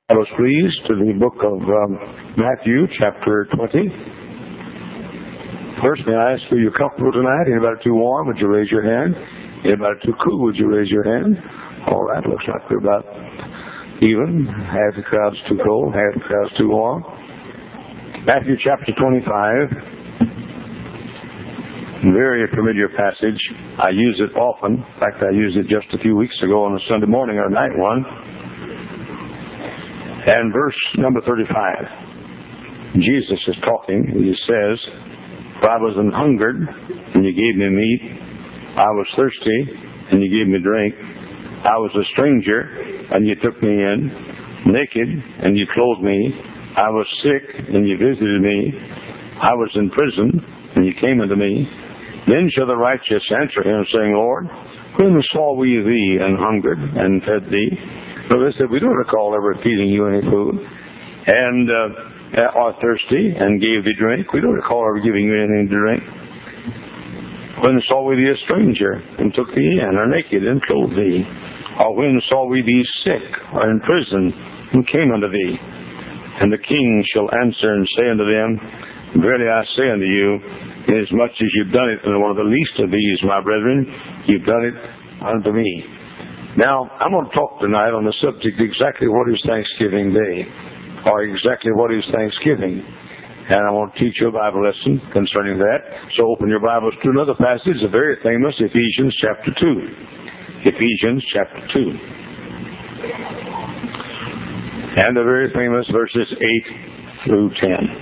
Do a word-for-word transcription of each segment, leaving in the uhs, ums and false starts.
Bibles, please, to the book of um, Matthew, chapter twenty. First, may I ask, are you comfortable tonight? Anybody too warm? Would you raise your hand? Anybody too cool? Would you raise your hand? All right, looks like we're about even. Half the crowd's too cold, half the crowd's too warm. Matthew, chapter twenty-five. Very familiar passage. I use it often. In fact, I used it just a few weeks ago on a Sunday morning or night one. And verse number thirty-five. Jesus is talking. He says, "For I was an hungered, and you gave me meat. I was thirsty, and you gave me drink. I was a stranger, and you took me in. Naked, and you clothed me. I was sick, and you visited me. I was in prison, and you came unto me. Then shall the righteous answer him, saying, Lord, when saw we thee and hungered, and fed thee?" So they said, "We don't recall ever feeding you any food. And uh, are thirsty, and gave thee drink. We don't recall ever giving you anything to drink. When saw we thee a stranger, and took thee in, or naked, and clothed thee? Or when saw we thee sick, or in prison, and came unto thee?" And the king shall answer and say unto them, "Verily I say unto you, inasmuch as you've done it unto one of the least of these, my brethren, you've done it unto me." Now, I'm going to talk tonight on the subject, exactly what is Thanksgiving Day, or exactly what is Thanksgiving. And I want to teach you a Bible lesson concerning that. So open your Bibles to another passage, a very famous Ephesians chapter two. Ephesians chapter two. And the very famous verses eight through ten.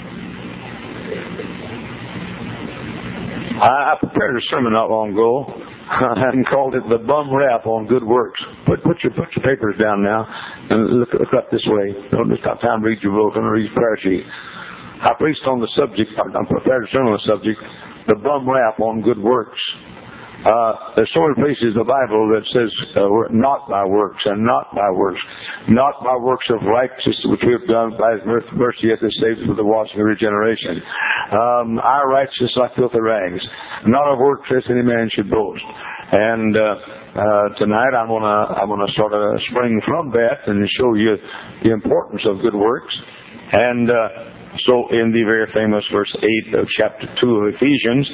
I prepared a sermon not long ago and called it "The Bum Rap on Good Works." Put, put your put your papers down now and look, look up this way. Don't just have time to read your book. I'm going to read your prayer sheet. I preached on the subject. I prepared a sermon on the subject, "The Bum Rap on Good Works." Uh, there's so many places in the Bible that says uh, we're not by works and not by works, not by works of righteousness which we have done by His mercy hath He saved us with the washing of regeneration. Um, our righteousness like filthy rags, not of works lest any man should boast. And uh, uh, tonight I'm gonna I'm gonna sort of spring from that and show you the importance of good works. And uh, so in the very famous verse eight of chapter two of Ephesians.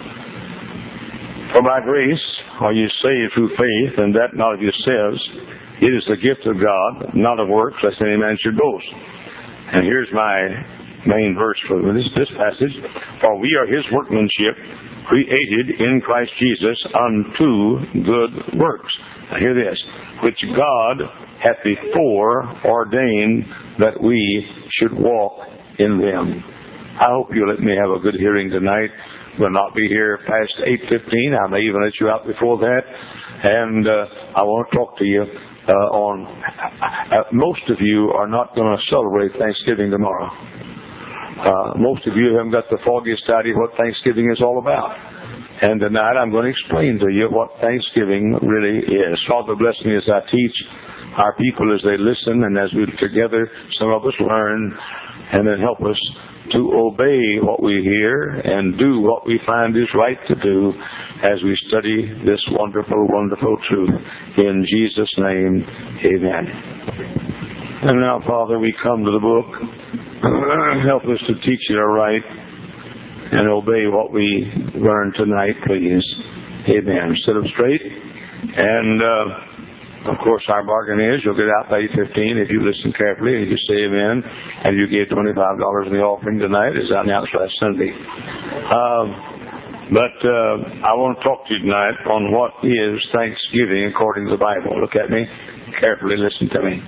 "For by grace are you saved through faith, and that not of yourselves. It is the gift of God, not of works, lest any man should boast." And here's my main verse for this, this passage. "For we are His workmanship, created in Christ Jesus unto good works." Now hear this. "Which God hath before ordained that we should walk in them." I hope you'll let me have a good hearing tonight. We'll not be here past eight fifteen. I may even let you out before that. And uh, I want to talk to you uh, on... Uh, most of you are not going to celebrate Thanksgiving tomorrow. Uh, most of you haven't got the foggiest idea what Thanksgiving is all about. And tonight I'm going to explain to you what Thanksgiving really is. Father, bless me as I teach our people as they listen, and as we together, some of us learn, and then help us to obey what we hear and do what we find is right to do as we study this wonderful, wonderful truth. In Jesus' name, amen. And now, Father, we come to the book. Help us to teach it aright and obey what we learn tonight, please. Amen. Sit up straight. And, uh, of course, our bargain is you'll get out by eight fifteen if you listen carefully and you say amen. And you gave twenty-five dollars in the offering tonight, as I announced last Sunday. Um, but uh, I want to talk to you tonight on what is Thanksgiving according to the Bible. Look at me. Carefully listen to me.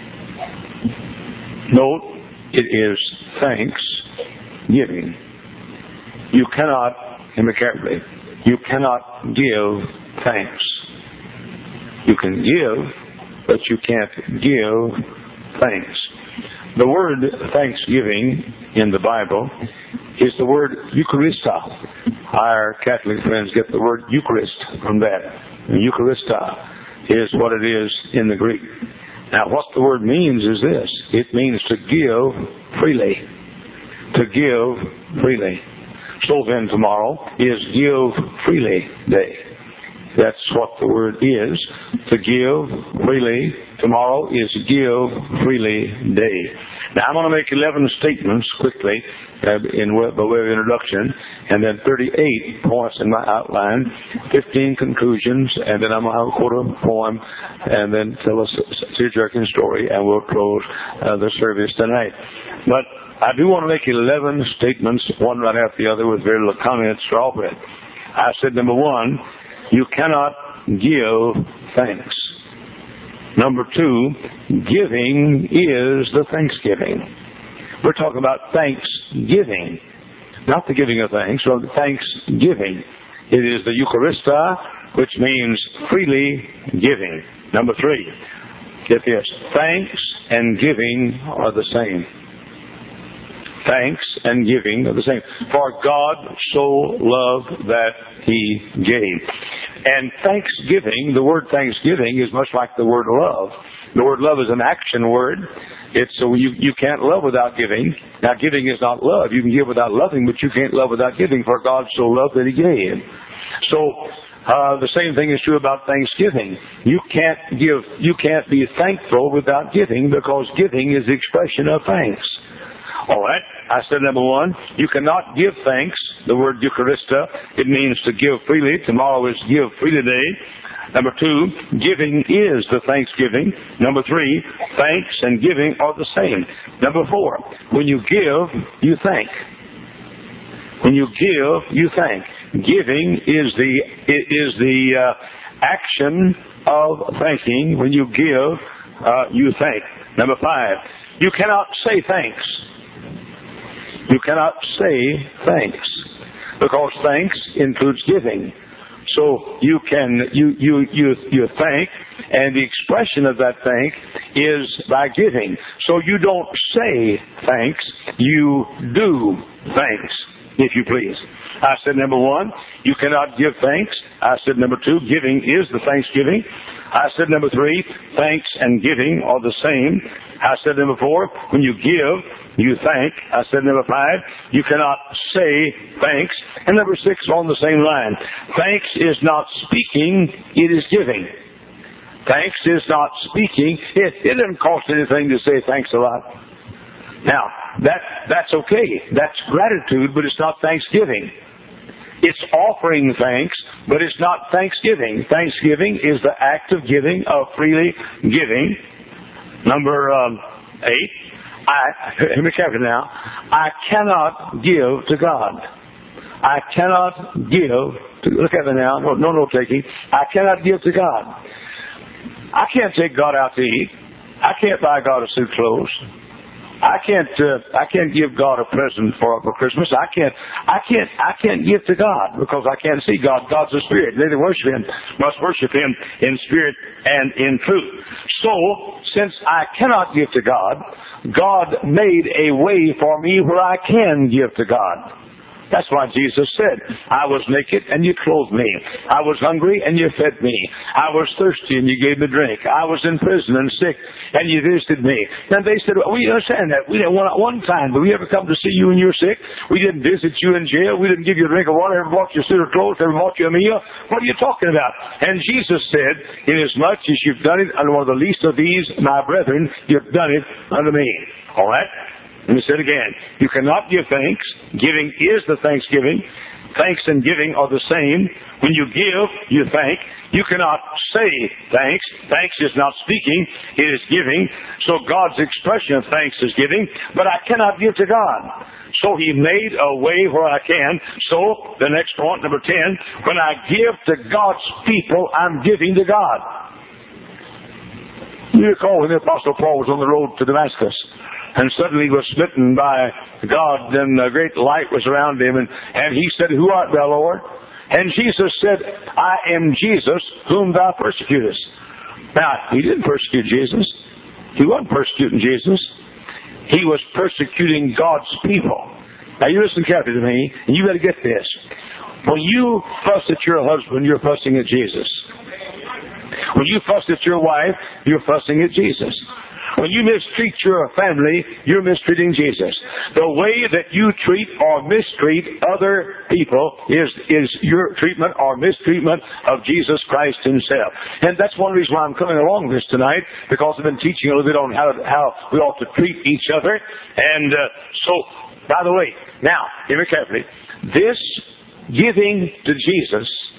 Note, it is thanksgiving. You cannot, hear me carefully, you cannot give thanks. You can give, but you can't give thanks. The word thanksgiving in the Bible is the word Eucharista. Our Catholic friends get the word Eucharist from that. And Eucharista is what it is in the Greek. Now, what the word means is this. It means to give freely. To give freely. So then tomorrow is Give Freely Day. That's what the word is. To give freely, Tomorrow is Give Freely Day. Now, I'm going to make eleven statements quickly uh, in by way of introduction, and then thirty-eight points in my outline, fifteen conclusions, and then I'm going to quote a poem, and then tell us a tear-jerking story, and we'll close uh, the service tonight. But I do want to make eleven statements, one right after the other, with very little comments or all of it. I said, number one, you cannot give thanks. Number two, giving is the thanksgiving. We're talking about thanksgiving, not the giving of thanks, but thanksgiving. It is the Eucharista, which means freely giving. Number three, get this, thanks and giving are the same. Thanks and giving are the same. For God so loved that He gave. And thanksgiving, the word thanksgiving is much like the word love. The word love is an action word. It's so you, you can't love without giving. Now, giving is not love. You can give without loving, but you can't love without giving, for God so loved that He gave. So, uh, the same thing is true about thanksgiving. You can't give, you can't be thankful without giving, because giving is the expression of thanks. All right, I said number one, you cannot give thanks. The word Eucharista, it means to give freely. Tomorrow is Give Freely Day. Number two, giving is the thanksgiving. Number three, thanks and giving are the same. Number four, when you give, you thank. When you give, you thank. Giving is the is the uh, action of thanking. When you give, uh, you thank. Number five, you cannot say thanks. You cannot say thanks, because thanks includes giving. So you can, you, you, you, you thank, and the expression of that thank is by giving. So you don't say thanks, you do thanks, if you please. I said number one, you cannot give thanks. I said number two, giving is the thanksgiving. I said number three, thanks and giving are the same. I said number four, when you give, you thank. I said number five, you cannot say thanks. And number six, on the same line, thanks is not speaking, it is giving. Thanks is not speaking. It, it doesn't cost anything to say thanks a lot. Now, that that's okay. That's gratitude, but it's not thanksgiving. It's offering thanks, but it's not thanksgiving. Thanksgiving is the act of giving, of freely giving. Number um, eight, I, hear me carefully now, I cannot give to God. I cannot give to, look at me now, no, no note taking. I cannot give to God. I can't take God out to eat. I can't buy God a suit of clothes. I can't, uh, I can't give God a present for, for Christmas. I can't, I can't, I can't give to God because I can't see God. God's a spirit. They that worship Him must worship Him in spirit and in truth. So, since I cannot give to God, God made a way for me where I can give to God. That's why Jesus said, I was naked and you clothed me. I was hungry and you fed me. I was thirsty and you gave me drink. I was in prison and sick and you visited me. And they said, well, we understand that. We didn't want one time, but we ever come to see you when you're sick? We didn't visit you in jail. We didn't give you a drink of water. Ever bought you a suit of clothes? Ever bought you a meal? What are you talking about? And Jesus said, inasmuch as you've done it under one of the least of these, my brethren, you've done it unto me. All right? Let me say it again. You cannot give thanks. Giving is the thanksgiving. Thanks and giving are the same. When you give, you thank. You cannot say thanks. Thanks is not speaking. It is giving. So God's expression of thanks is giving. But I cannot give to God. So He made a way where I can. So, the next point, number ten, when I give to God's people, I'm giving to God. You recall when the Apostle Paul was on the road to Damascus, and suddenly he was smitten by God, and a great light was around him, and, and he said, who art thou, Lord? And Jesus said, I am Jesus, whom thou persecutest. Now, he didn't persecute Jesus. He wasn't persecuting Jesus. He was persecuting God's people. Now, you listen carefully to me, and you better get this. When you fuss at your husband, you're fussing at Jesus. When you fuss at your wife, you're fussing at Jesus. When you mistreat your family, you're mistreating Jesus. The way that you treat or mistreat other people is, is your treatment or mistreatment of Jesus Christ himself. And that's one reason why I'm coming along this tonight, because I've been teaching a little bit on how, how we ought to treat each other. And uh, so, by the way, now, hear me carefully. This giving to Jesus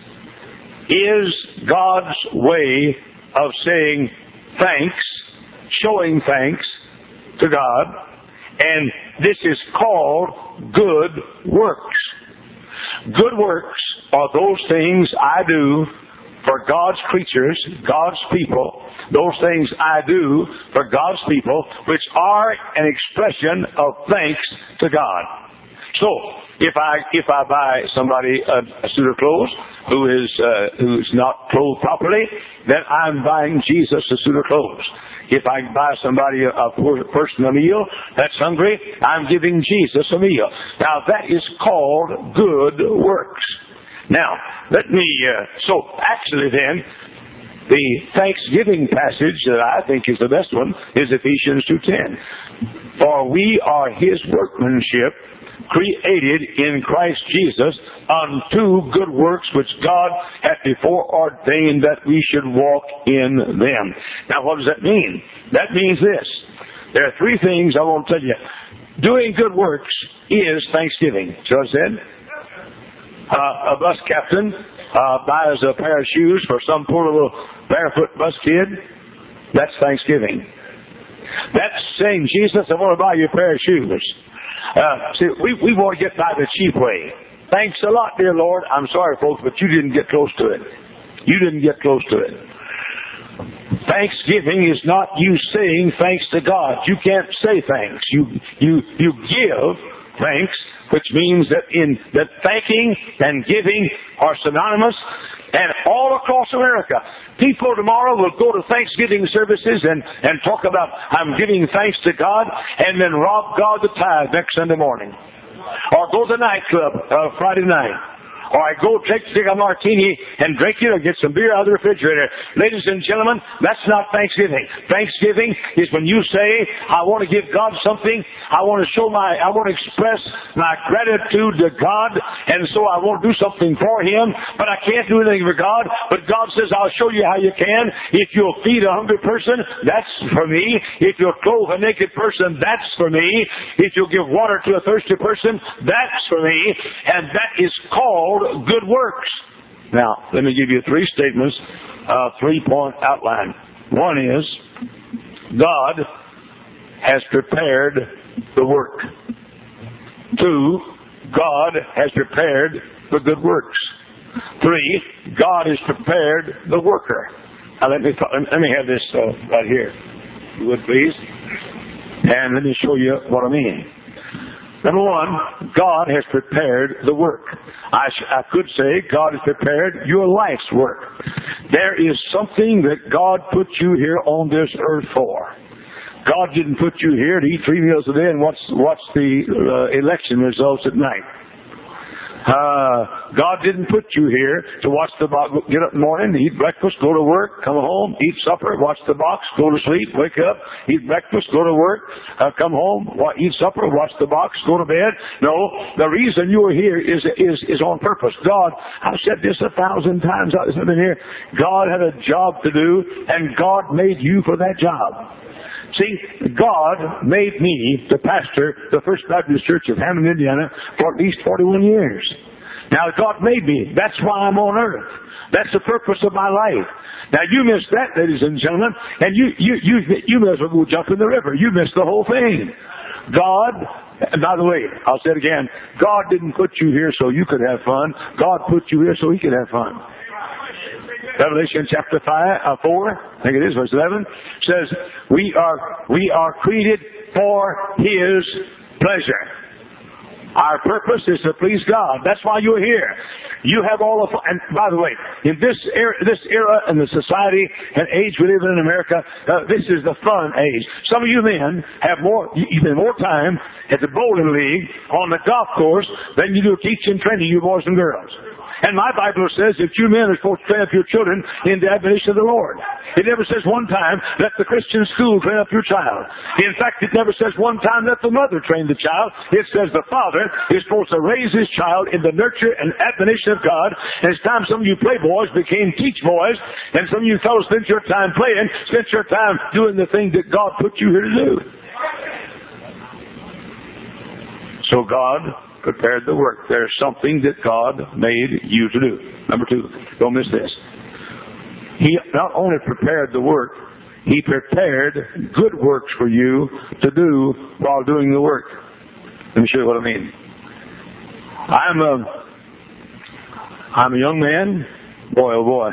is God's way of saying thanks, showing thanks to God, and this is called good works. Good works are those things I do for God's creatures, God's people, those things I do for God's people, which are an expression of thanks to God. So, if I if I buy somebody a, a suit of clothes who is uh, who's not clothed properly, then I'm buying Jesus a suit of clothes. If I buy somebody a, a poor person a meal that's hungry, I'm giving Jesus a meal. Now that is called good works. Now let me. Uh, so actually, then the Thanksgiving passage that I think is the best one is Ephesians two ten. For we are His workmanship, created in Christ Jesus unto good works which God hath before ordained that we should walk in them. Now what does that mean? That means this. There are three things I want to tell you. Doing good works is thanksgiving. So I said, uh, a bus captain uh, buys a pair of shoes for some poor little barefoot bus kid. That's thanksgiving. That's saying, Jesus, I want to buy you a pair of shoes. Uh, see, we, we want to get by the cheap way. Thanks a lot, dear Lord. I'm sorry, folks, but you didn't get close to it. You didn't get close to it. Thanksgiving is not you saying thanks to God. You can't say thanks. You you you give thanks, which means that in that thanking and giving are synonymous. And all across America, people tomorrow will go to Thanksgiving services and, and talk about, I'm giving thanks to God, and then rob God the tithe next Sunday morning. Or go to the nightclub uh, Friday night. Or I go take, take a martini and drink it or get some beer out of the refrigerator. Ladies and gentlemen, that's not Thanksgiving. Thanksgiving is when you say, I want to give God something. I want to show my, I want to express my gratitude to God. And so I want to do something for Him. But I can't do anything for God. But God says, I'll show you how you can. If you'll feed a hungry person, that's for me. If you'll clothe a naked person, that's for me. If you'll give water to a thirsty person, that's for me. And that is called good works. Now, let me give you three statements, uh, three-point outline. One is, God has prepared the work. Two, God has prepared the good works. Three, God has prepared the worker. Now, let me let me have this uh, right here, if you would please, and let me show you what I mean. Number one, God has prepared the work. I, sh- I could say God has prepared your life's work. There is something that God put you here on this earth for. God didn't put you here to eat three meals a day and watch, watch the uh, election results at night. Uh, God didn't put you here to watch the box, get up in the morning, eat breakfast, go to work, come home, eat supper, watch the box, go to sleep, wake up, eat breakfast, go to work, uh, come home, eat supper, watch the box, go to bed. No, the reason you are here is, is, is on purpose. God, I've said this a thousand times I've been here. God had a job to do, and God made you for that job. See, God made me the pastor, the First Baptist Church of Hammond, Indiana, for at least forty-one years. Now, God made me. That's why I'm on earth. That's the purpose of my life. Now, you missed that, ladies and gentlemen, and you, you, you, you may as well go jump in the river. You missed the whole thing. God, and by the way, I'll say it again, God didn't put you here so you could have fun. God put you here so He could have fun. Revelation chapter five, uh, four, I think it is, verse eleven, says, we are, we are created for His pleasure. Our purpose is to please God. That's why you're here. You have all the, and by the way, in this era, this era and the society and age we live in in America, uh, this is the fun age. Some of you men have more, you spend more time at the bowling league, on the golf course, than you do teaching, training you boys and girls. And my Bible says that you men are supposed to train up your children in the admonition of the Lord. It never says one time, let the Christian school train up your child. In fact, it never says one time, let the mother train the child. It says the father is supposed to raise his child in the nurture and admonition of God. And it's time some of you playboys became teach boys, and some of you fellows spent your time playing, spent your time doing the thing that God put you here to do. So God prepared the work. There's something that God made you to do. Number two, don't miss this. He not only prepared the work, He prepared good works for you to do while doing the work. Let me show you what I mean. I'm a, I'm a young man. Boy, oh boy.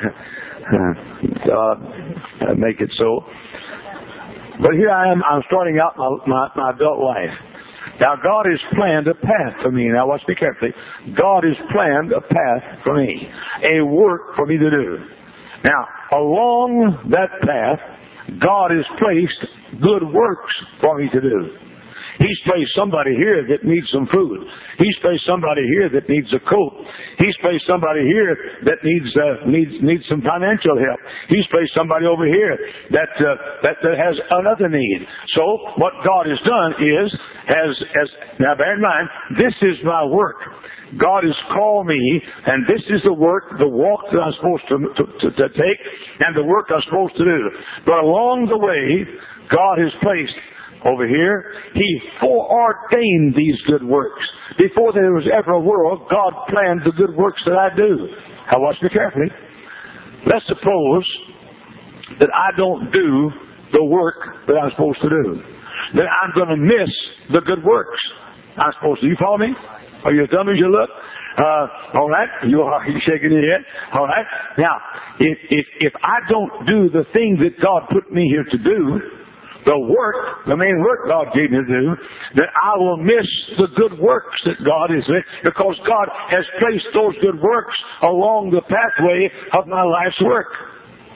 God, make it so. But here I am, I'm starting out my, my, my adult life. Now God has planned a path for me. Now watch me carefully. God has planned a path for me. A work for me to do. Now, along that path, God has placed good works for me to do. He's placed somebody here that needs some food. He's placed somebody here that needs a coat. He's placed somebody here that needs uh, needs needs some financial help. He's placed somebody over here that uh, that, that has another need. So what God has done is, has as now bear in mind, this is my work. God has called me, and this is the work, the walk that I'm supposed to, to, to, to take, and the work I'm supposed to do. But along the way, God has placed over here, He foreordained these good works. Before there was ever a world, God planned the good works that I do. Now watch me carefully. Let's suppose that I don't do the work that I'm supposed to do. Then I'm going to miss the good works I'm supposed to do. You follow me? Are you as dumb as you look? Uh, all right. You are. You're shaking your head. All right. Now, if, if, if I don't do the thing that God put me here to do, the work, the main work God gave me to do, then I will miss the good works that God is in, because God has placed those good works along the pathway of my life's work.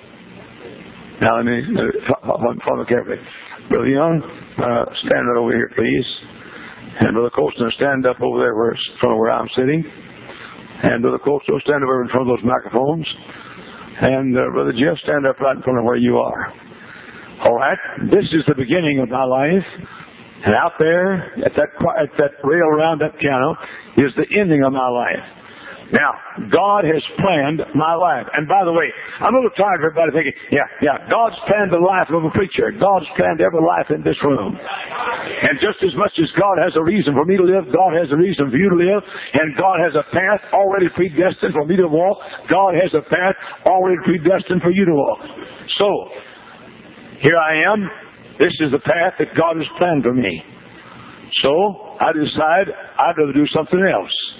Now, let me uh, follow carefully. Brother Young, uh, stand right over here, please. And Brother Colston, stand up over there where, in front of where I'm sitting. And Brother Colston, stand over in front of those microphones. And uh, Brother Jeff, stand up right in front of where you are. All right? This is the beginning of my life. And out there, at that, at that rail around that piano, is the ending of my life. Now, God has planned my life. And by the way, I'm a little tired of everybody thinking, yeah, yeah, God's planned the life of a preacher. God's planned every life in this room. And just as much as God has a reason for me to live, God has a reason for you to live. And God has a path already predestined for me to walk. God has a path already predestined for you to walk. So, here I am. This is the path that God has planned for me. So, I decide I'd rather do something else.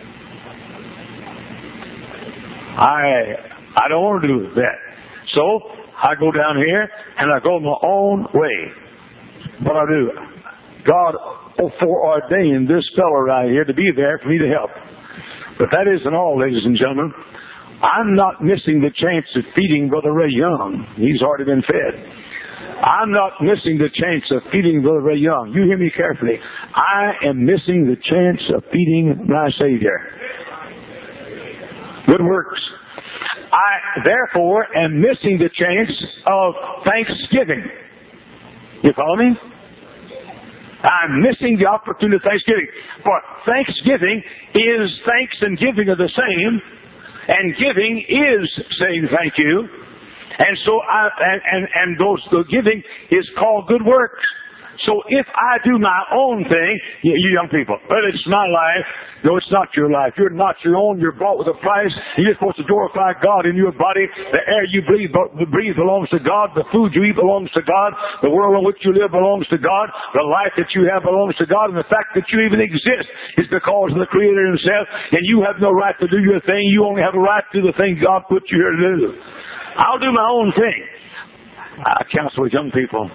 I I don't want to do that. So, I go down here, and I go my own way. What I do, God foreordained this fellow right here to be there for me to help. But that isn't all, ladies and gentlemen. I'm not missing the chance of feeding Brother Ray Young. He's already been fed. I'm not missing the chance of feeding Brother Ray Young. You hear me carefully. I am missing the chance of feeding my Savior. Good works. I, therefore, am missing the chance of thanksgiving. You follow me? I'm missing the opportunity of thanksgiving. For thanksgiving is thanks and giving are the same. And giving is saying thank you. And so I, and, and, and those, the giving is called good works. So if I do my own thing, you, you young people, well, it's my life. No, it's not your life. You're not your own. You're bought with a price. You're supposed to glorify God in your body. The air you breathe, breathe belongs to God. The food you eat belongs to God. The world in which you live belongs to God. The life that you have belongs to God. And the fact that you even exist is because of the Creator Himself. And you have no right to do your thing. You only have a right to do the thing God put you here to do. I'll do my own thing. I counsel with young people.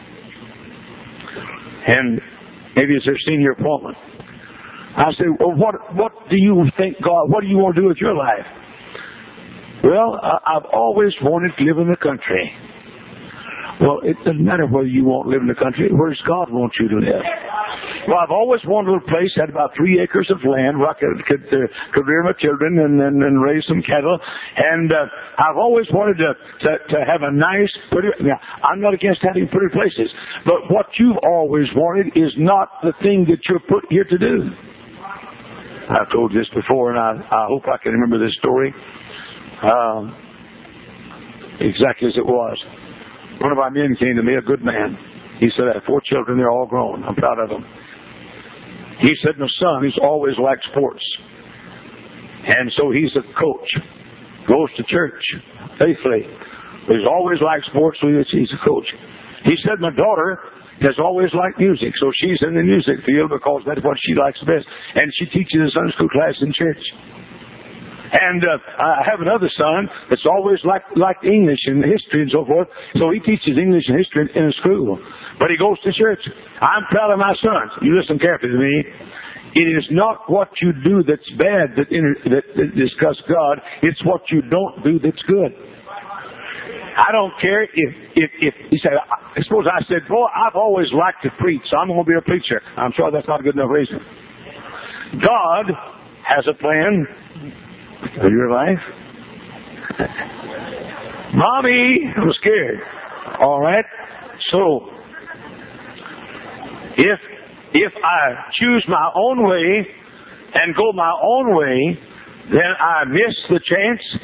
And maybe it's their senior appointment. I say, well, what, what do you think, God, what do you want to do with your life? Well, I've always wanted to live in the country. Well, it doesn't matter whether you want to live in the country. Where does God want you to live? Well, I've always wanted a little place, had about three acres of land where I could, could, uh, could rear my children and, and, and raise some cattle. And uh, I've always wanted to, to, to have a nice, pretty, now, I'm not against having pretty places, but what you've always wanted is not the thing that you're put here to do. I've told this before, and I, I hope I can remember this story um, exactly as it was. One of our men came to me, a good man. He said, I have four children, they're all grown. I'm proud of them. He said, my son, he's always liked sports. And so he's a coach. Goes to church faithfully. But he's always liked sports, so he's a coach. He said, my daughter has always liked music, so she's in the music field because that's what she likes best. And she teaches a Sunday school class in church. And uh, I have another son that's always liked, liked English and history and so forth, so he teaches English and history in, in a school. But he goes to church. I'm proud of my sons. You listen carefully to me. It is not what you do that's bad that, inter- that, that discuss God. It's what you don't do that's good. I don't care if, if, if you say, I suppose I said, boy, I've always liked to preach, so I'm going to be a preacher. I'm sure that's not a good enough reason. God has a plan for your life. Mommy, I'm scared. All right. So, if if I choose my own way and go my own way, then I miss the chance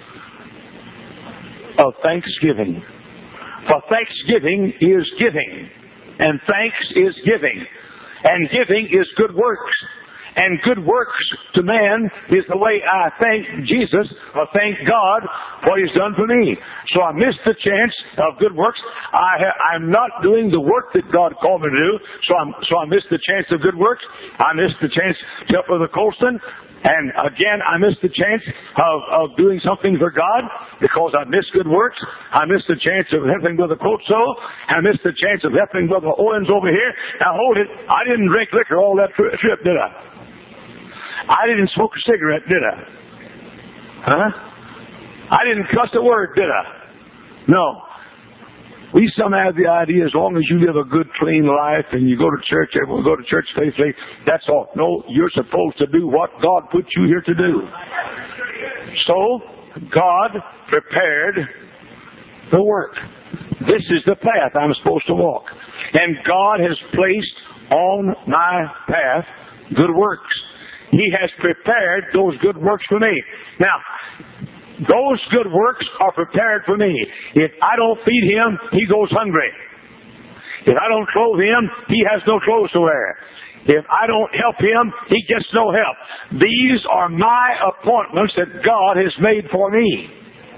of thanksgiving. For thanksgiving is giving, and thanks is giving, and giving is good works. And good works to man is the way I thank Jesus or thank God for what He's done for me. So I missed the chance of good works. I ha- I'm not doing the work that God called me to do. So I'm so I missed the chance of good works. I missed the chance to help Brother Colston. And again, I missed the chance of, of doing something for God because I missed good works. I missed the chance of helping Brother Coatso. I missed the chance of helping Brother Owens over here. Now hold it. I didn't drink liquor all that tri- trip, did I? I didn't smoke a cigarette, did I? Huh? I didn't cuss a word, did I? No. We some have the idea as long as you live a good, clean life and you go to church, everyone go to church faithfully, that's all. No, you're supposed to do what God put you here to do. So, God prepared the work. This is the path I'm supposed to walk. And God has placed on my path good works. He has prepared those good works for me. Now, those good works are prepared for me. If I don't feed him, he goes hungry. If I don't clothe him, he has no clothes to wear. If I don't help him, he gets no help. These are my appointments that God has made for me.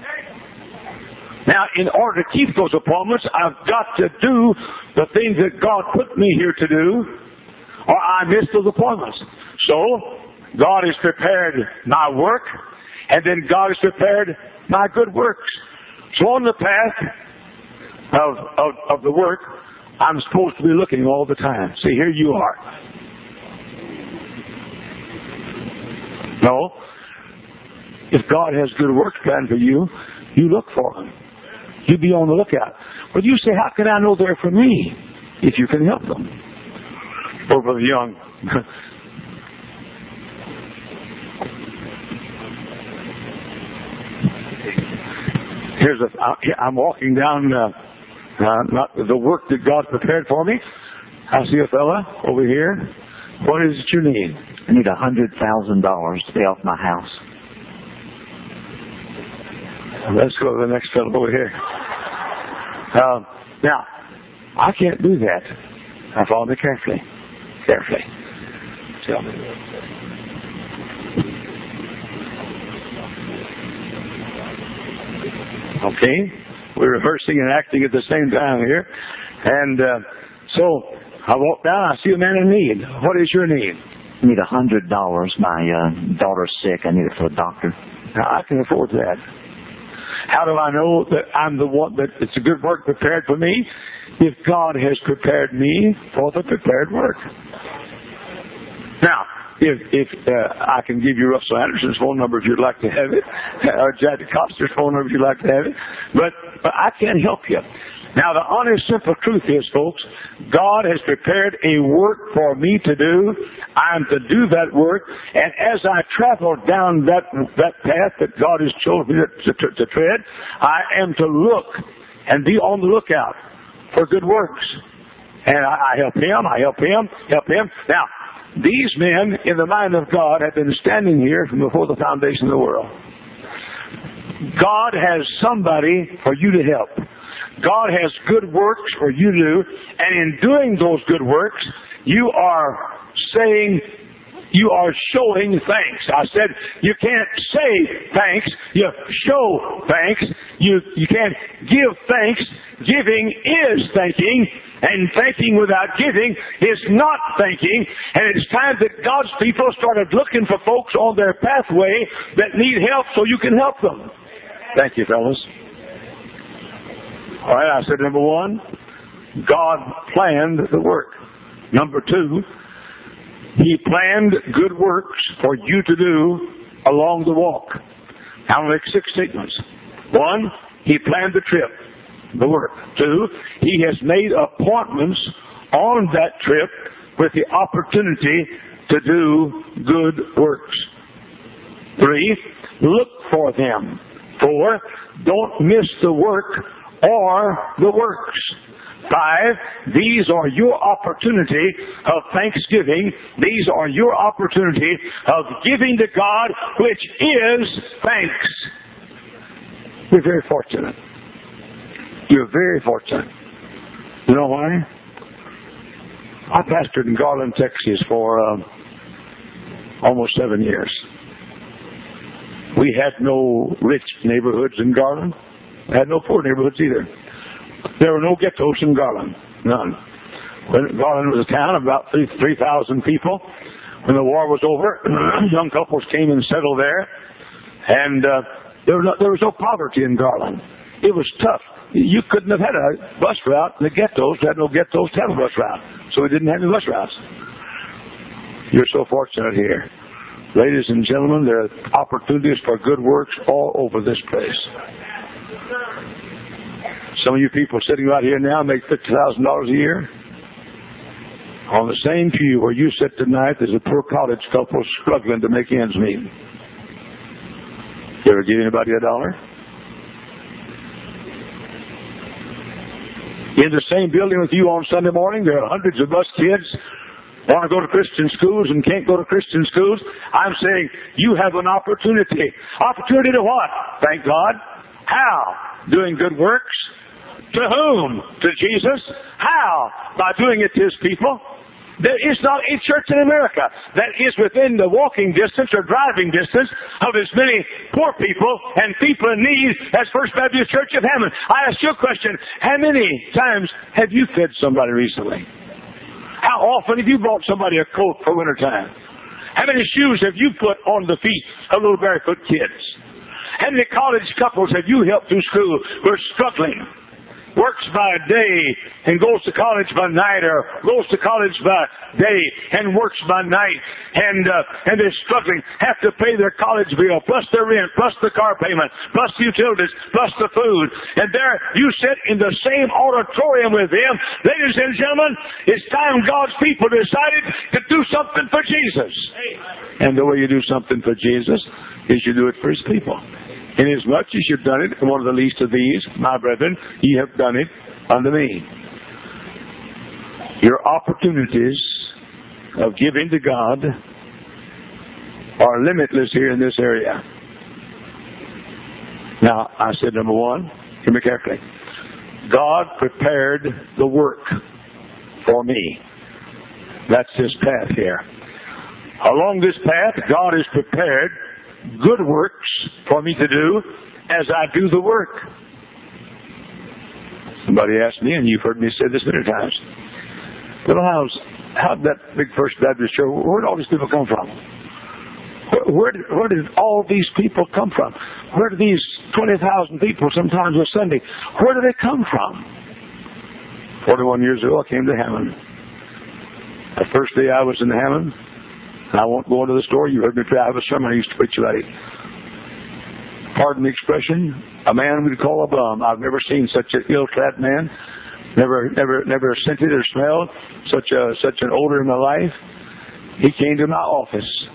Now, in order to keep those appointments, I've got to do the things that God put me here to do, or I miss those appointments. So, God has prepared my work, and then God has prepared my good works. So on the path of, of, of the work, I'm supposed to be looking all the time. See, here you are. No. If God has good works planned for you, you look for them. You be on the lookout. But you say, how can I know they're for me? If you can help them. Or Brother Young. Here's a, I'm walking down uh, uh, not the work that God prepared for me. I see a fella over here. What is it you need? I need a hundred thousand dollars to pay off my house. Let's go to the next fellow over here. Uh, now, I can't do that. Now follow me carefully. Carefully. Tell me. Okay? We're rehearsing and acting at the same time here. And uh, so, I walk down, I see a man in need. What is your need? I need a hundred dollars. My uh, daughter's sick. I need it for a doctor. Now, I can afford that. How do I know that I'm the one that it's a good work prepared for me? If God has prepared me for the prepared work. Now, if if uh, I can give you Russell Anderson's phone number if you'd like to have it, or Jack Coster's phone number if you'd like to have it, but, but I can't help you. Now, the honest, simple truth is, folks, God has prepared a work for me to do. I am to do that work, and as I travel down that that path that God has chosen me to, to, to tread, I am to look and be on the lookout for good works. And I, I help him, I help him, help him. Now, these men in the mind of God have been standing here from before the foundation of the world. God has somebody for you to help. God has good works for you to do, and in doing those good works, you are saying, you are showing thanks. I said, you can't say thanks, you show thanks. You, you can't give thanks. Giving is thanking, and thanking without giving is not thanking. And it's time that God's people started looking for folks on their pathway that need help so you can help them. Thank you, fellas. All right, I said number one, God planned the work. Number two, He planned good works for you to do along the walk. I'll make six statements. One, He planned the trip, the work. Two, He has made appointments on that trip with the opportunity to do good works. Three, look for them. Four, don't miss the work or the works. Five, these are your opportunity of thanksgiving. These are your opportunity of giving to God, which is thanks. You're very fortunate. You're very fortunate. You know why? I pastored in Garland, Texas for uh, almost seven years. We had no rich neighborhoods in Garland. We had no poor neighborhoods either. There were no ghettos in Garland. None. When Garland was a town of about three thousand people. When the war was over, young couples came and settled there. And uh, there, was no, there was no poverty in Garland. It was tough. You couldn't have had a bus route in the ghettos. They had no ghettos to have a bus route. So we didn't have any bus routes. You're so fortunate here. Ladies and gentlemen, there are opportunities for good works all over this place. Some of you people sitting right here now make fifty thousand dollars a year. On the same pew where you sit tonight, there's a poor college couple struggling to make ends meet. You ever give anybody a dollar? In the same building with you on Sunday morning, there are hundreds of us kids want to go to Christian schools and can't go to Christian schools. I'm saying you have an opportunity. Opportunity to what? Thank God. How? Doing good works. To whom? To Jesus. How? By doing it to His people. There is not a church in America that is within the walking distance or driving distance of as many poor people and people in need as First Baptist Church of Hammond. I ask you a question. How many times have you fed somebody recently? How often have you bought somebody a coat for winter time? How many shoes have you put on the feet of little barefoot kids? How many college couples have you helped through school who are struggling? Works by day and goes to college by night, or goes to college by day and works by night, and uh, and they're struggling, have to pay their college bill, plus their rent, plus the car payment, plus the utilities, plus the food. And there you sit in the same auditorium with them. Ladies and gentlemen, it's time God's people decided to do something for Jesus. And the way you do something for Jesus is you do it for His people. Inasmuch as you've done it, one of the least of these, my brethren, ye have done it unto me. Your opportunities of giving to God are limitless here in this area. Now, I said number one, hear me carefully. God prepared the work for me. That's this path here. Along this path, God has prepared good works for me to do as I do the work. Somebody asked me, and you've heard me say this many times, well, how's, how'd that big First Baptist church, where did all these people come from? Where, where, did, where did all these people come from? Where did these twenty thousand people, sometimes a Sunday, where did they come from? forty-one years ago, I came to Hammond. The first day I was in Hammond, I won't go into the story. You heard me try. I have a sermon I used to preach about it. Pardon the expression. A man we'd call a bum. I've never seen such an ill-clad man. Never, never, never scented or smelled such a such an odor in my life. He came to my office.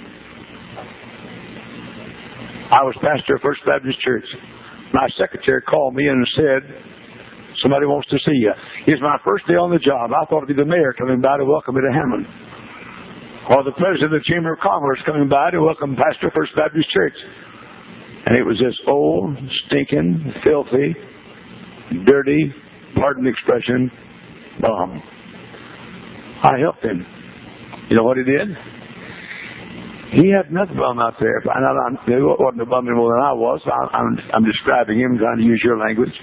I was pastor of First Baptist Church. My secretary called me and said, "Somebody wants to see you." It's my first day on the job. I thought it'd be the mayor coming by to welcome me to Hammond, or the president of the Chamber of Commerce coming by to welcome pastor of First Baptist Church. And it was this old, stinking, filthy, dirty, pardon the expression, bum. I helped him. You know what he did? He had another bum out there. And he wasn't a bum any more than I was. I, I'm, I'm describing him, trying to use your language.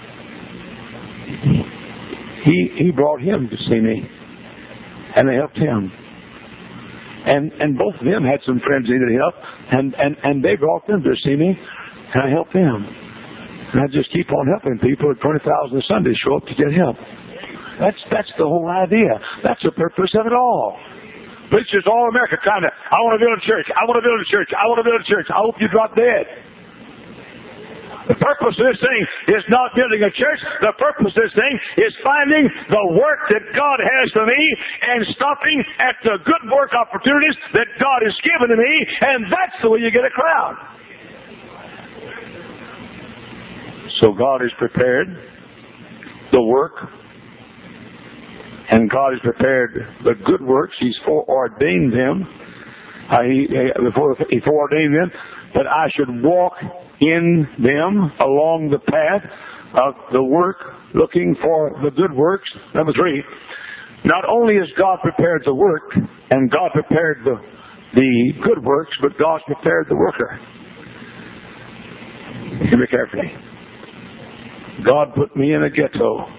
He he brought him to see me, and I helped him. And and both of them had some friends needed help, and, and, and they brought them to see me, and I helped them. And I just keep on helping people. twenty thousand a Sunday show up to get help. That's that's the whole idea. That's the purpose of it all. Preachers all America trying to, I want to build a church, I want to build a church, I want to build a church. I hope you drop dead. The purpose of this thing is not building a church. The purpose of this thing is finding the work that God has for me and stopping at the good work opportunities that God has given to me, and that's the way you get a crowd. So God has prepared the work, and God has prepared the good works. He's foreordained them. Uh, he, before He foreordained them, that I should walk in them along the path of the work, looking for the good works. Number three, not only has God prepared the work, and God prepared the, the good works, but God's prepared the worker. Hear me carefully. God put me in a ghetto.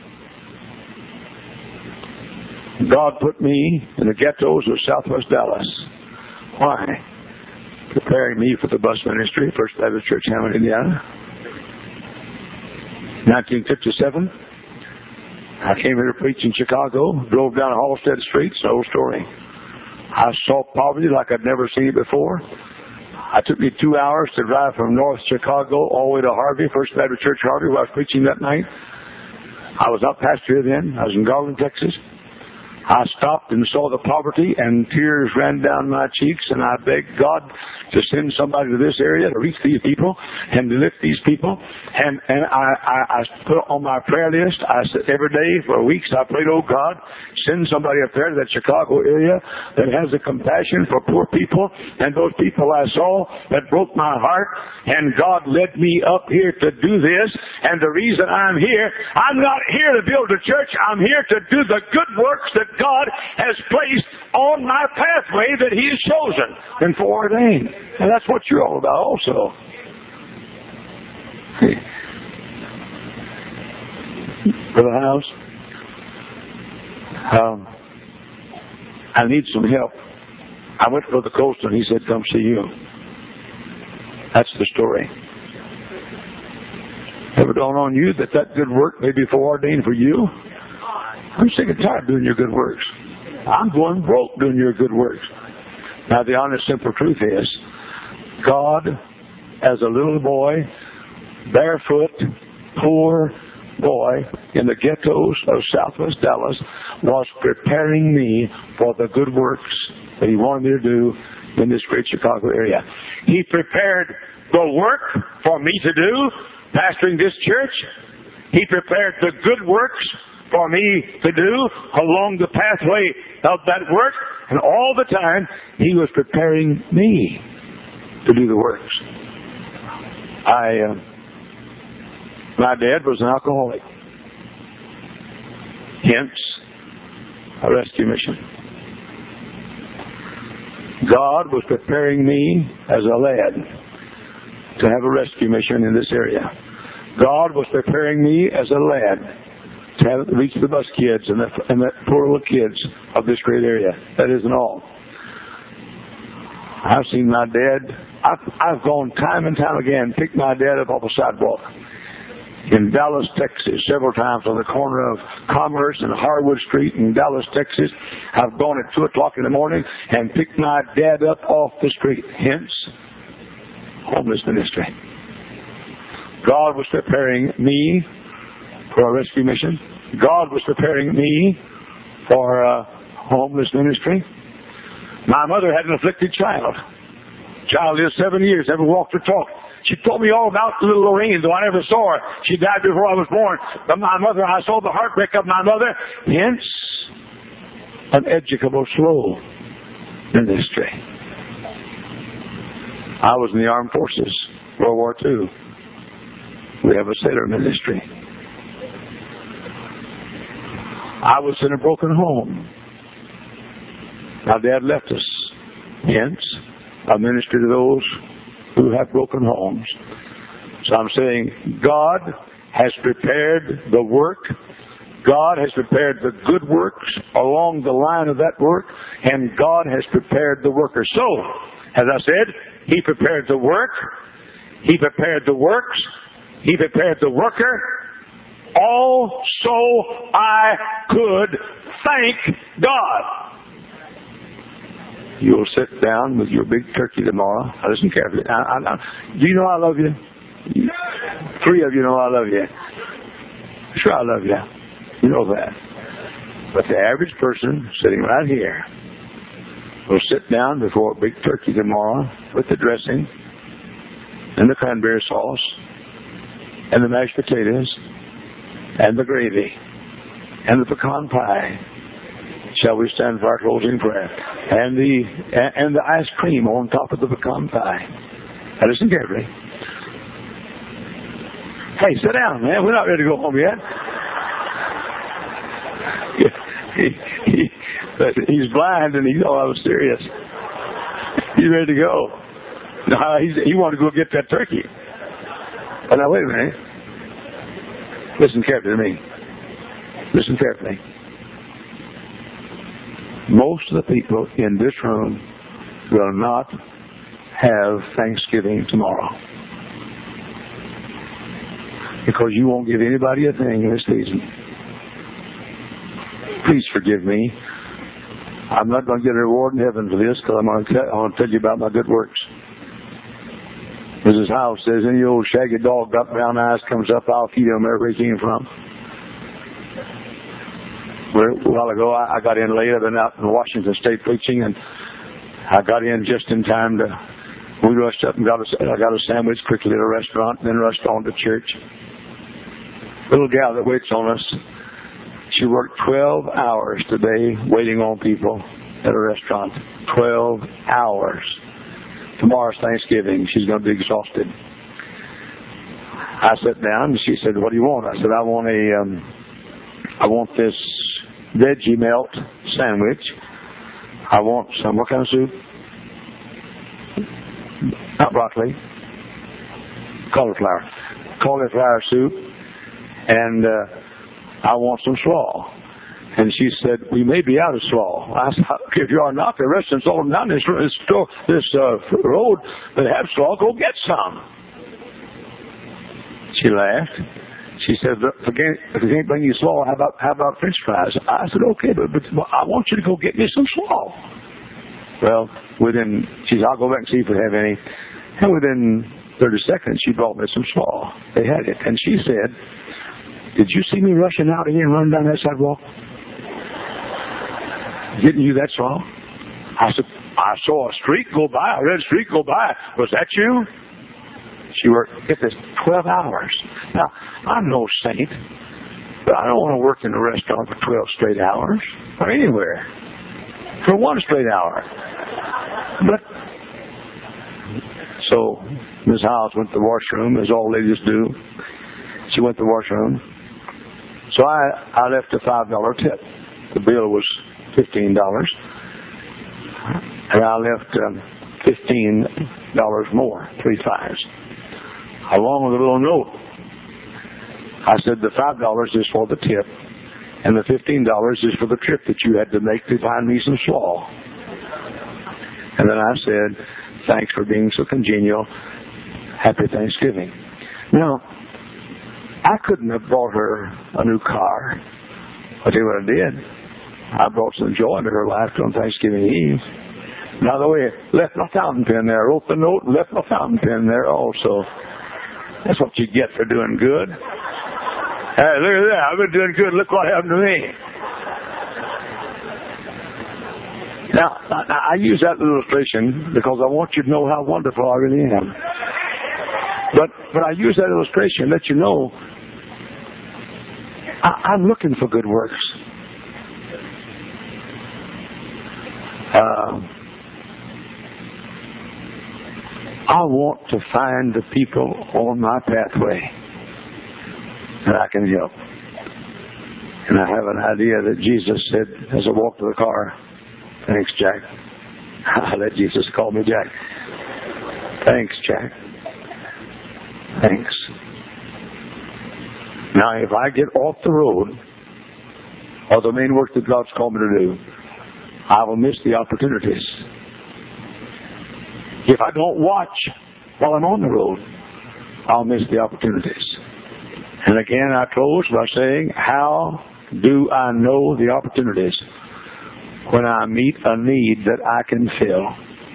God put me in the ghettos of Southwest Dallas. Why? Preparing me for the bus ministry, First Baptist Church, Hammond, Indiana. nineteen fifty-seven, I came here to preach in Chicago, drove down Halstead Street, it's an old story. I saw poverty like I'd never seen it before. It took me two hours to drive from North Chicago all the way to Harvey, First Baptist Church, Harvey, where I was preaching that night. I was not pastor here then. I was in Garland, Texas. I stopped and saw the poverty, and tears ran down my cheeks, and I begged God to send somebody to this area to reach these people and to lift these people. And and I, I, I put on my prayer list, I said every day for weeks I prayed, "Oh God, send somebody up there to that Chicago area that has a compassion for poor people." And those people I saw, that broke my heart, and God led me up here to do this. And the reason I'm here, I'm not here to build a church, I'm here to do the good works that God has placed on my pathway that He has chosen and foreordained. And that's what you're all about also. Brother House, um, I need some help. I went to Brother Colston, he said, "Come see you." That's the story. Ever dawn on you that that good work may be foreordained for you? I'm sick and tired of doing your good works. I'm going broke doing your good works. Now the honest, simple truth is, God, as a little boy, barefoot, poor boy in the ghettos of Southwest Dallas, was preparing me for the good works that He wanted me to do in this great Chicago area. He prepared the work for me to do, pastoring this church. He prepared the good works for me to do along the pathway of that work. And all the time, He was preparing me to do the works. I, uh, my dad was an alcoholic. Hence, a rescue mission. God was preparing me as a lad to have a rescue mission in this area. God was preparing me as a lad to have reach the bus kids and the, and the poor little kids of this great area. That isn't all. I've seen my dad. I've, I've gone time and time again, picked my dad up off the sidewalk in Dallas, Texas, several times on the corner of Commerce and Harwood Street in Dallas, Texas. I've gone at two o'clock in the morning and picked my dad up off the street. Hence, homeless ministry. God was preparing me for a rescue mission. God was preparing me for a homeless ministry. My mother had an afflicted child. Child lived seven years, never walked or talked. She told me all about little Lorraine, though I never saw her. She died before I was born. But my mother, I saw the heartbreak of my mother. Hence, an educable, slow ministry. I was in the armed forces, World War Two. We have a sailor ministry. I was in a broken home. My dad left us. Hence, I minister to those who have broken homes. So I'm saying God has prepared the work. God has prepared the good works along the line of that work, and God has prepared the worker. So, as I said, He prepared the work, He prepared the works, He prepared the worker, all so I could thank God. You'll sit down with your big turkey tomorrow. Now listen carefully. I, I, I, do you know I love you? Three of you know I love you. Sure I love you. You know that. But the average person sitting right here will sit down before a big turkey tomorrow with the dressing and the cranberry sauce and the mashed potatoes and the gravy and the pecan pie. Shall we stand for our closing prayer? And the and the ice cream on top of the pecan pie. Now listen carefully. Hey, sit down, man. We're not ready to go home yet. he, he, he's blind and he thought I was serious. He's ready to go. No, he's, he wanted to go get that turkey. Oh, now wait a minute. Listen carefully to me. Listen carefully. Most of the people in this room will not have Thanksgiving tomorrow. Because you won't give anybody a thing in this season. Please forgive me. I'm not going to get a reward in heaven for this because I'm going to tell, I want to tell you about my good works. Missus House says, any old shaggy dog got brown eyes comes up, I'll feed him wherever he came from. A while ago, I got in late. I've been out in Washington State preaching, and I got in just in time to. We rushed up and got a, I got a sandwich quickly at a restaurant, then rushed on to church. Little gal that waits on us, she worked twelve hours today waiting on people at a restaurant. Twelve hours. Tomorrow's Thanksgiving. She's going to be exhausted. I sat down, and she said, "What do you want?" I said, "I want a." Um, I want this veggie melt sandwich. I want some, what kind of soup? Not broccoli. Cauliflower. Cauliflower soup. And uh, I want some slaw. And she said, we may be out of slaw. I said, if you are not, the restaurant's all down this, this, this uh, road that have slaw, go get some. She laughed. She said, if I can't, if I can't bring you slaw, how about, how about French fries? I said, okay, but, but I want you to go get me some slaw. Well, within, she said, I'll go back and see if we have any. And within thirty seconds, she brought me some slaw. They had it. And she said, did you see me rushing out of here and running down that sidewalk? Getting you that slaw? I said, I saw a streak go by, a red streak go by. Was that you? She worked, get this, twelve hours. Now, I'm no saint, but I don't want to work in a restaurant for twelve straight hours, or anywhere, for one straight hour. But, so, Miz Howes went to the washroom, as all ladies do. She went to the washroom. So I, I left a five dollar tip. The bill was fifteen dollars. And I left um, fifteen dollars more, three fives. Along with a little note. I said the five dollars is for the tip, and the fifteen dollars is for the trip that you had to make to find me some slaw. And then I said, thanks for being so congenial. Happy Thanksgiving. Now, I couldn't have bought her a new car. I'll tell you what I did. I brought some joy into her life on Thanksgiving Eve. By the way, left my fountain pen there. Wrote the note and left my fountain pen there also. That's what you get for doing good. Hey, look at that. I've been doing good. Look what happened to me. Now, I, I use that illustration because I want you to know how wonderful I really am. But, but I use that illustration to let you know I, I'm looking for good works. Uh, I want to find the people on my pathway that I can help. And I have an idea that Jesus said as I walked to the car, "Thanks, Jack." I let Jesus call me Jack. "Thanks, Jack. Thanks." Now, if I get off the road or the main work that God's called me to do, I will miss the opportunities. If I don't watch while I'm on the road, I'll miss the opportunities. And again, I close by saying, how do I know the opportunities? When I meet a need that I can fill.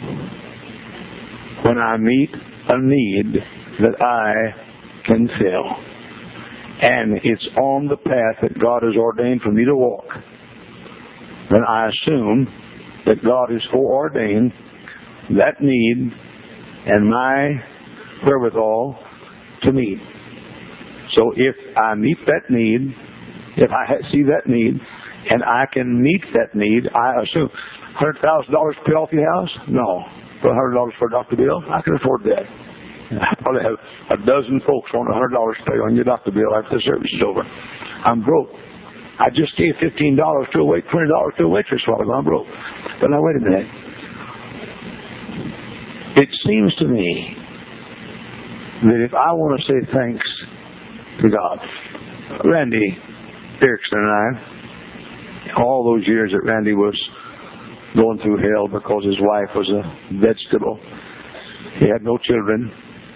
When I meet a need that I can fill. And it's on the path that God has ordained for me to walk. Then I assume that God has foreordained that need and my wherewithal to meet. So if I meet that need, if I see that need, and I can meet that need, I assume one hundred thousand dollars to pay off your house? No. For one hundred dollars for a doctor bill? I can afford that. I probably have a dozen folks want one hundred dollars to pay on your doctor bill after the service is over. I'm broke. I just gave fifteen dollars to a wait, twenty dollars to a waitress while I'm broke. But now wait a minute. It seems to me that if I want to say thanks to God, Randy Erickson and I, all those years that Randy was going through hell because his wife was a vegetable, he had no children.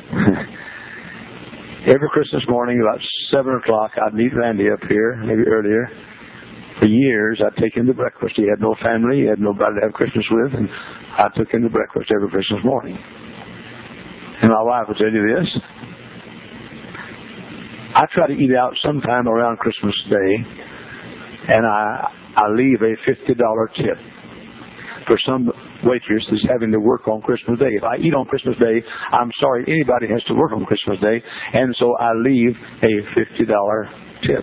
Every Christmas morning about seven o'clock, I'd meet Randy up here, maybe earlier. For years, I'd take him to breakfast. He had no family, he had nobody to have Christmas with, and I took him to breakfast every Christmas morning. And my wife would tell you this. I try to eat out sometime around Christmas Day, and I I leave a fifty dollars tip for some waitress that's having to work on Christmas Day. If I eat on Christmas Day, I'm sorry anybody has to work on Christmas Day, and so I leave a fifty dollars tip.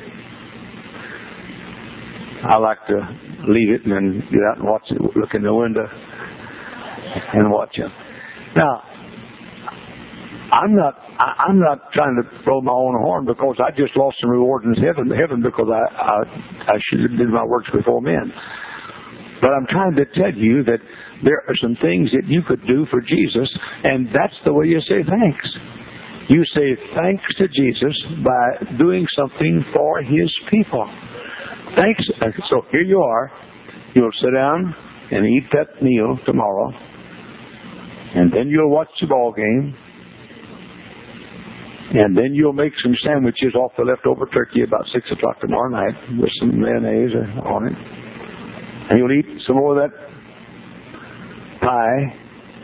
I like to leave it and then get out and watch it, look in the window and watch it. Now, I'm not I, I'm not trying to blow my own horn because I just lost some rewards in heaven, heaven because I, I, I should have did my works before men. But I'm trying to tell you that there are some things that you could do for Jesus, and that's the way you say thanks. You say thanks to Jesus by doing something for His people. Thanks. So here you are. You'll sit down and eat that meal tomorrow, and then you'll watch the ball game, and then you'll make some sandwiches off the leftover turkey about six o'clock tomorrow night with some mayonnaise on it. And you'll eat some more of that pie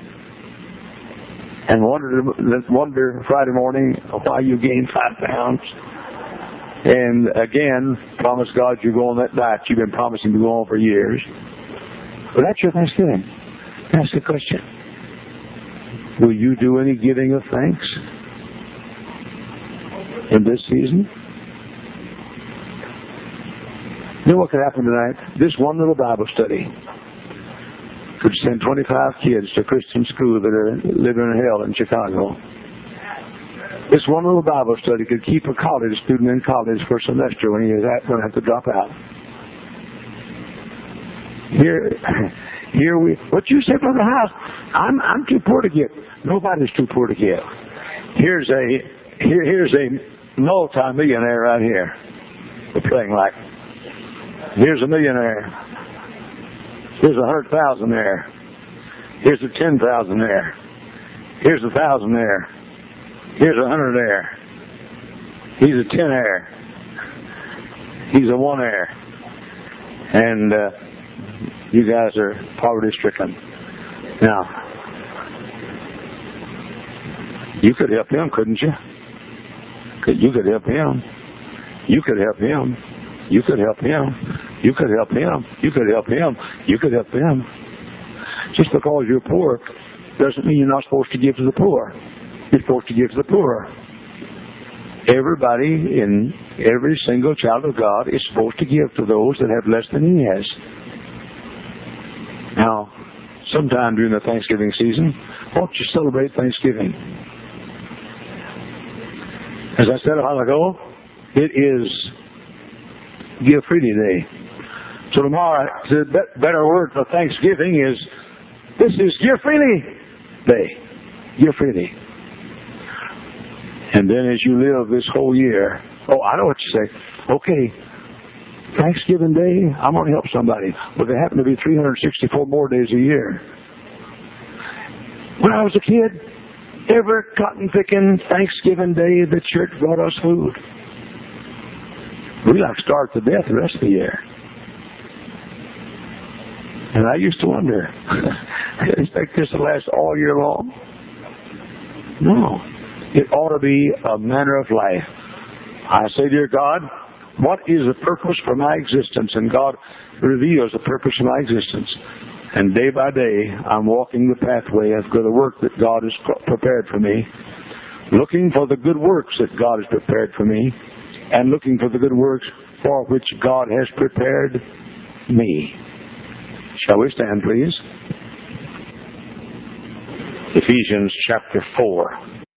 and wonder, wonder Friday morning why you gained five pounds. And again, promise God you go on that diet you've been promising to go on for years. But that's your Thanksgiving. That's the question. Will you do any giving of thanks in this season? You know what could happen tonight? This one little Bible study could send twenty-five kids to Christian school that are living in hell in Chicago. This one little Bible study could keep a college student in college for a semester when he is going to have to drop out. Here, here we. What you say, Brother House? I'm I'm too poor to give. Nobody's too poor to give. Here's a here here's a multi-millionaire right here. We're playing like. Here's a millionaire. Here's a hundred thousand there. Here's a ten thousand there. Here's a thousand there. Here's a hundred there. He's a ten there. He's a one there. And uh, you guys are poverty stricken. Now, you could help him, couldn't you? You could help him. You could help him. You could help him. You could help him. You could help him. You could help him. Just because you're poor doesn't mean you're not supposed to give to the poor. You're supposed to give to the poor. Everybody in every single child of God is supposed to give to those that have less than he has. Now, sometime during the Thanksgiving season, why don't you celebrate Thanksgiving? As I said a while ago, it is Give Freely Day. So tomorrow, the better word for Thanksgiving is, this is Give Freely Day. Give freely. And then as you live this whole year, oh, I know what you say. Okay, Thanksgiving Day, I'm going to help somebody. But there happen to be three hundred sixty-four more days a year. When I was a kid, every cotton-picking Thanksgiving Day, the church brought us food. We like starved to death the rest of the year. And I used to wonder, I expect this to last all year long? No. It ought to be a manner of life. I say, dear God, what is the purpose for my existence? And God reveals the purpose of my existence. And day by day, I'm walking the pathway of the work that God has prepared for me, looking for the good works that God has prepared for me, and looking for the good works for which God has prepared me. Shall we stand, please? Ephesians chapter four.